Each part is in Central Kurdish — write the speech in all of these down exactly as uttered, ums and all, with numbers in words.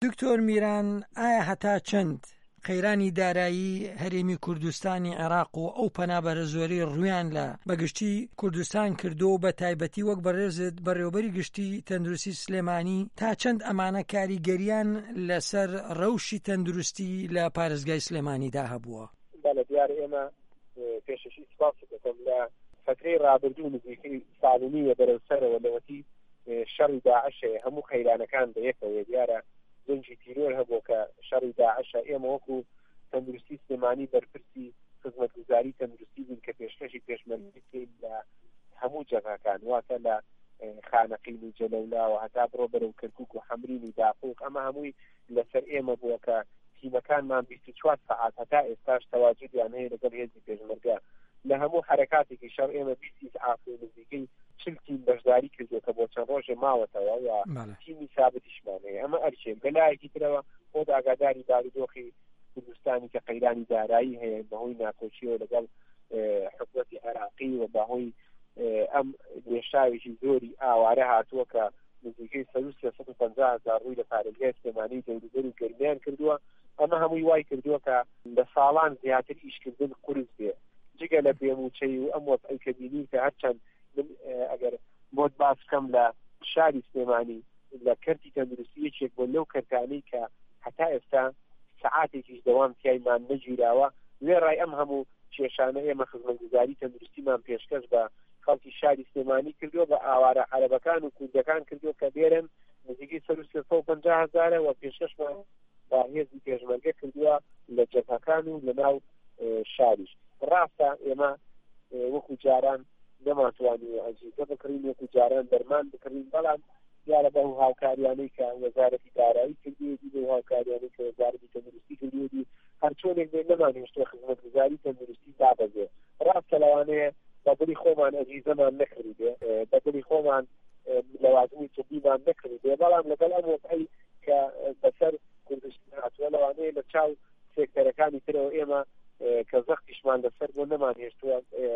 دکتۆر میران، ئایا هەتا چەند قەیرانی دارایی هەرێمی کوردستانی عێراق و ئەو پەنابەرە زۆری ڕوویان لە بەگشتی کوردستان کردو و بە تایبەتی وەک بەڕێزت بەڕێوەبەری گشتی تەندروستی سلێمانی تا چەند ئەمانە کاریگەریان لەسەر ڕەوشی تەندروستی لە پارێزگای سلێمانیدا هەبووە؟ بەڵێ دیارە ئێمە پێشەشی سپاس دەکەم لە فترەی ڕابردوو نزیکەی ساڵونیە بەرەوسەرەوە لەوەتی شەڕی داعشە هەموو قەیرانەکان بەیەکەوە دیارە زنجی تیرۆر هەبوو کە شەڕی داعشە ئێمە وەکو تەندروستی سلێمانی بەرپرسی خزمەتگوزاری تەندروستی بووین کە پێشکەشی پێشمەرگی بکەین لە هەموو جەبهەکان واتە لە خانەقین و جەلەولا و هەتا بڕۆ بەرەو کەرکووک و حەمرین و داقوق ئەمە هەمووی لەسەر ئێمە بووە کە تیمەکانمان بیست و چوار سەعات هەتا ئێستاش تەواجودیان هەیە لەگەڵ هێزی پێشمەرگە لە هەموو حرەکاتێکی شەڕ ئێمە بیستی سەعات و نزیکەی چل تیم بەشداری کردووە کە بۆ چەند ڕۆژێ ماوەتەوە و تیمی ثابتیشمان هەیە ئەمە ئەرچێ بەلایەکی ترەوە بۆ ئاگاداری بارودۆخی کوردستانی کە قەیرانی دارایی هەیە بەهۆی ناکۆچیەوە لەگەڵ حکومەتی عێراقی و بەهۆی ئەم وێشاوێکی زۆری ئاوارە هاتووە کە نزیکەی سەد و پەنجا هەزار ڕووی لە پارێزگای سلێمانی دەوروبەر و گەرمیان کردووە ئەمە هەمووی وای کردووە کە لە ساڵان زیاتر ئیشکردن قورس بێ جگە لە پێموچەی و ئەم وەسعی کە بینی کە هەرچەند ئەگەر بۆت باس بکەم لە شاری سلێمانی لە کەرتی تەندروستی یەکێک بۆ لەو کەرتانەی کە هەتا ئێستا سەعاتێکیش دەوام تیایمان نەگیراوە لێ ڕای ئەم هەموو کێشانە ئێمە خزمەتگوزاری تەندروستیمان پێشکەش بە خەڵکی شاری سلێمانی کردووە بە ئاوارە عەرەبەکان و کوردەکان کردووە کە دێرن نزیکەی سەد و سێ و پەنجا هەزارە و پێشکەشمان بە هێزی پێشمەرگە کردووە لە جەبهەکان و لە ناو شاریش ڕاستە ئێمە وەکو جاران نەماتوانی ئەجیزە بکڕین وەکو جاران دەرمان بکڕین بەڵام دیارە بە هاوکاریانەی کە وەزارەتی دارایی کردوێتی بە هاوکاریانەی کە وەزارەتی تەندروستی کردوێتی هەر چۆنێک بێ نەمانهێشتووە خزمەتگوزاری تەندروستی دابەزێ ڕاستە لەوانەیە بەدڵی خۆمان ئەجیزەمان نەکردێ بەدڵی خۆمان لەوازمی طبیمان نەکردێ بەڵام لەگەڵ ئەم وەقعی کە بەسەر کوردستان هاتووە لەوانەیە لە چاو سێکتەرەکانی ترەوە ئێمە کە زەختیشمان لەسەر بۆ نەمانهێشتووە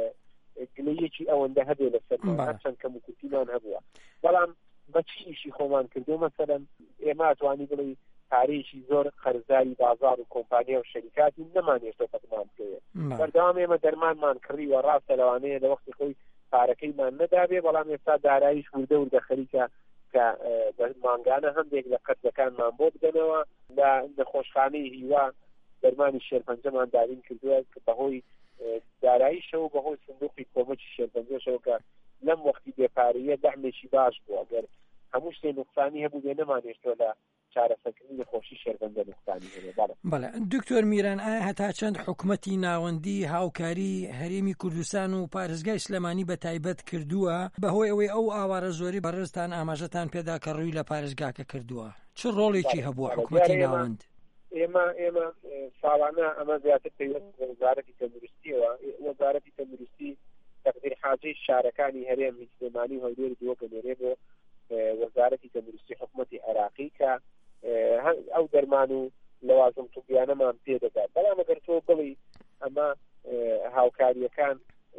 گلەیەکی ئەوەندە هەبێ لەسەر هەرچەند کەم و کوتیمان هەبووە بەڵام بەچی ئیشی خۆمان کردو مەسەلەن ئێمە ئەتوانی بڵێ پارەیەکی زۆر خەرزاری بازار و کۆمپانیا و شەریکاتی نەمانهێشتوە قەتمان بکەوێت بەردەوام ئێمە دەرمانمان کڕیوە ڕاستە لەوانەیە لە وەختی خۆی پارەکەیمان نەدابێ بەڵام ئێستا داراییش وردە وردە خەریکە کە مانگانە هەندێک لە قەتلەکانمان بۆ بدەنەوە لە نەخۆشخانەی هیوا دەرمانی شێرپەنجەمان دارین کردووە کە بەهۆی داراییشەوە بەهۆی سندوقی کۆمەکی شێرپەنجەشەوە کە لەم وەختی بێپارەیە دەعمێکی باش بووە ئەگەر هەموو شتێ نوقسانی هەبوو بێ نەمانهێشتووە لە چارەسەرکردنی خۆشی شێرپەنجە نوقسانی هەبێ. بەڵێ دکتۆر میران، ئایا هەتا چەند حکومەتی ناوەندی هاوکاری هەرێمی کوردستان و پارێزگای سلێمانی بە تایبەت کردووە بەهۆی ئەوەی ئەو ئاوارە زۆری بەڕێزتان ئاماژەتان پێدا کە ڕووی لە پارێزگاکە کردووە چ ڕۆڵێکی هەبووە حکومەتی ناوەند؟ ئێمە ئێمە ساڵانە ئەمە زیاتر پێویست بە وەزارەتی تەندروستیەوە وەزارەتی تەندروستی تەقدیر حاجەی شارەکانی هەرێمی سلێمانی هەولێر دووەکە لێرێ بۆ وەزارەتی تەندروستی حکومەتی عێراقی کە ئەو دەرمان و لەوازم توبیانەمان پێدەدات بەڵام ئەگەر تۆ بڵی ئەمە هاوکاریەکان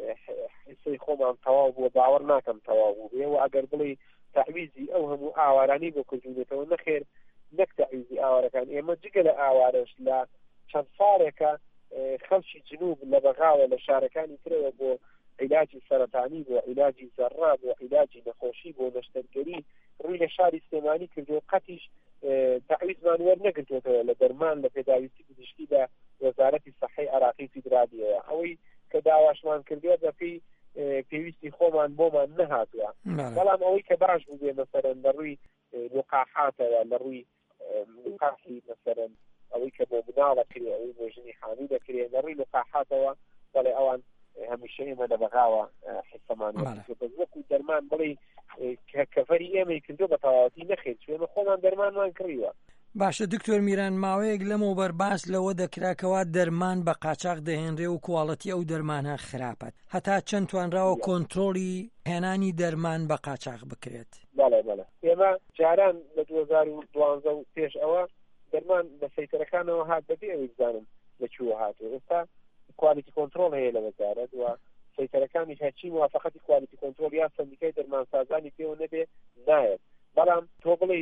حسەی خۆمان تەواو بووە باوەڕ ناکەم تەواو بوو بێ و ئەگەر بڵی تەعویزی ئەو هەموو ئاوارانی بۆ کردوونێتەوە نەخێر نەک تەعویزی ئاوارەکان ئێمە جگە لە ئاوارەش لە چەند ساڵێکە خەڵکی جنوب لە بەغاوە لە شارەکانی ترەوە بۆ عیلاجی سەرەتانی بۆ عیلاجی زەڕا بۆ عیلاجی نەخۆشی بۆ نەشتەرگەری ڕووی لە شاری سلێمانی کردو قەتیش تەعویزمان وەرنەگرتوێتەوە لە دەرمان لە پێداویستی پزیشکی لە وەزارەتی سەحەی عێراقی فیدرالیەوە ئەوەی کە داواشمان کردووە بەپێی پێویستی خۆمان بۆمان نەهاتووە بەڵام ئەوەی کە باش بوو بێ مەسەرەن لە ڕووی لقاحاتەوە لە ڕووی لقاحی مەسەرەن ئەوەی کە بۆ مناڵە کرێ ئەوەی بۆ ژنی حامی دەکرێ لە ڕووی لقاحاتەوە بەڵێ ئەوان هەمیشە ئێمە لە بەغاوە حسەمان وەکو دەرمان بڵێ کەفەری ئێمەی کردو بە تەواوەتی نەخێت ئێمە خۆمان دەرمانمان کڕیوە. باشە دکتۆر میران، ماوەیەک لەمەوە بەرباس لەوە دەکراکەوە دەرمان بە قاچاق دەهێنرێ و کوواڵەتی ئەو دەرمانە خراپەت هەتا چەند توانراوە کۆنتڕۆلی هێنانی دەرمان بە قاچاق بکرێت؟ بەڵێ بەڵێ ئێمە جاران لە دوو هەزار و دوانزە و پێش ئەوە دەرمان بە سەیتەرەکانەوە هات بەبێ ئەوەی بزانم لەکوێوە هاتووە ئێستا کوالیتی کۆنتڕۆڵ هەیە لە وەزارەت و سەیتەرەکانی هەرچی موافقەتی کوالیتی کۆنتڕۆڵ یا سەندیکای دەرمانسازانی پێوە نەبێ نایەت بەڵام تۆ بڵێ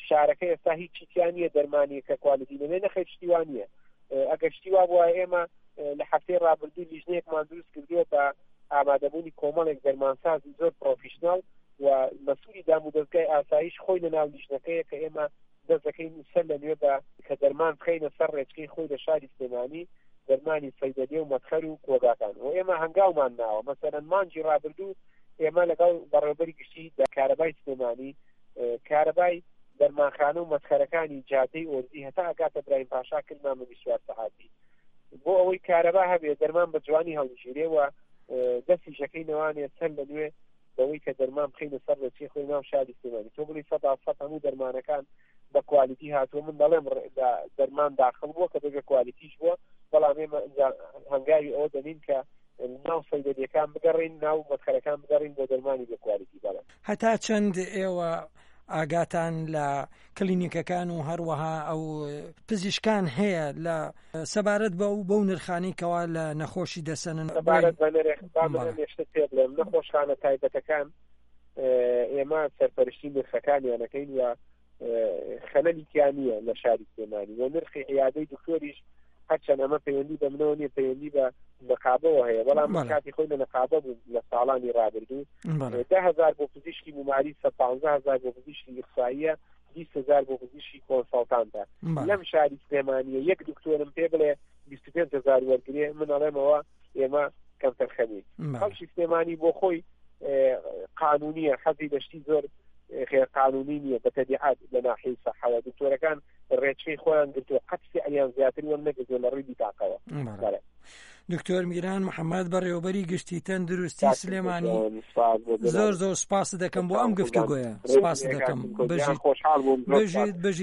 شارەکە ئێستا هیچ چیتیانە دەرمانی کە کوالیتی نەبێ نەخێت شتیوانە ئەگەر شتیوا بووە ئێمە لە هەفتەی ڕابردوو لیژنەیەکمان دروست کردووە بە ئامادەبوونی کۆمەڵێک دەرمانسازی زۆر پرۆفیشنال و مەسئولی دام و دەستگای ئاسایش خۆی لە ناو لیژنەکەیە کە ئێمە دەست دەکەین سەر لەنوێ بە کە دەرمان بخەینە سەر ڕێچکەی خۆی لە شاری سلێمانی دەرمانی سەیدەلێ و مەدخەل و کۆگاکان و ئێمە هەنگاومان ناوە مەسەرەن مانجی ڕابردوو ئێمە لەگەڵ بەڕێوەبەری گشتی کارەبای سلێمانی کارەبای دەرمانخانە و مەدخەلەکانی جادەی ئۆرزی هەتا ئاگاتە برایم پاشا کردمامە بیست و چوار سەعاتی بۆ ئەوەی کارەبا هەبێ دەرمان بە جوانی هەڵگیرێەوە دەستی ژەکەی نەوانێت سەر لەنوێ بەوەی کە دەرمان بخەینە سەر ڕێچکەی خۆی ناو شاری سلێمانی تۆ بڵی سەد سەد هەموو دەرمانەکان بە کوالیتی هاتووە من دەڵێم دەرمان داخل بووە کە بەبێ کوالیتیش بووە بەڵام ئێمە هەنگاوی ئەوە دەنین کە ناو سەیدەلێکان بگەڕین ناو مەدخەلەکان بگەڕین بۆ دەرمانی بە کوالیتی بەڵێ هەتا چەند ئێوە ئاگاتان لە کلینیکەکان و هەروەها ئەو پزیشکان هەیە لە سەبارەت بە و بەو نرخانی کەوا لە نەخۆشی دەسەنن سەبارەت بە نرخ پێ بڵێم نەخۆشخانە تایبەتەکان ئێمە سەرپەرشتی نرخەکانیانەکەین و خەلەلیان نییە لە شاری سلێمانی و نرخی عیادەی دکتۆریش هەرچەند ئەمە پەیوەندی بە منەوە نیە پەیوەندی بە نەقابەوە هەیە بەڵام کاتی خۆی لە نەقابە بوو لە ساڵانی ڕابردوو ده هەزار بۆ پزیشکی بووماری سەد و پانزە هەزار بۆ پزیشکی ئیقساییە بیست هەزار بۆ پزیشکی کۆنسەڵتانتە لەم شاری سلێمانیە یەک دکتۆرم پێ بڵێ بیست و پێنج هەزار وەرگرێ من ئەڵێمەوە ئێمە کەمتەرخەمی خەڵکی سلێمانی بۆ خۆی قانونیە حەزی لەشتی زۆر غير قانوني نیە بە تەبیعەت لە ناحیەی سەحەوە دکتۆرەکان ڕێچکەی خۆیان گرتووە قەتسی ئەلیان زیاتر وەم نەگرتووە لە ڕووی بیتاقەوە. دکتۆر میران محەممەد بەڕێوەبەری گشتی تەندروستی سلێمانی زۆر زۆر سپاس دەکەم بۆ ئەم گفتوگۆیە سپاس دەکەم بەژیت